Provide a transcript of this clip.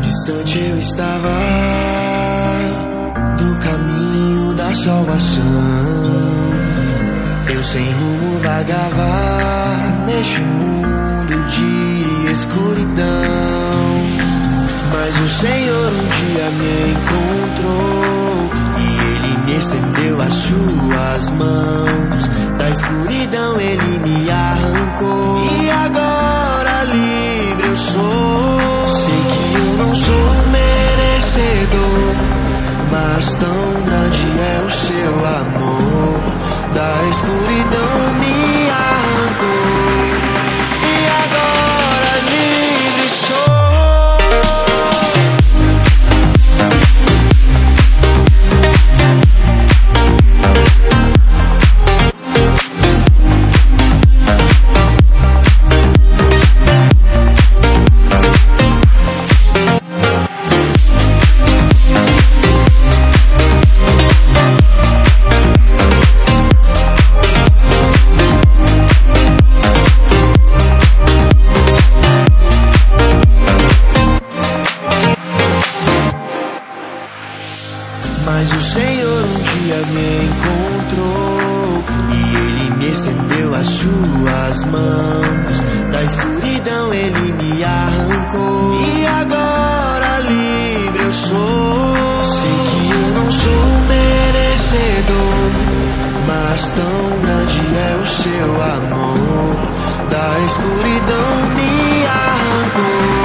Distante eu estava do caminho da salvação. Eu sem rumo vagava neste mundo de escuridão. Mas o Senhor um dia me encontrou e Ele me estendeu as suas mãos. Da escuridão Ele me arrancou e agora livre eu sou. Sei que eu não sou merecedor, mas tão grande é o seu amor. Da escuridão me arrancou e agora livre sou. Mas o Senhor um dia me encontrou e Ele me estendeu as suas mãos. Da escuridão Ele me arrancou e agora livre eu sou. Sei que eu não sou merecedor, mas tão grande é o seu amor. Da escuridão me arrancou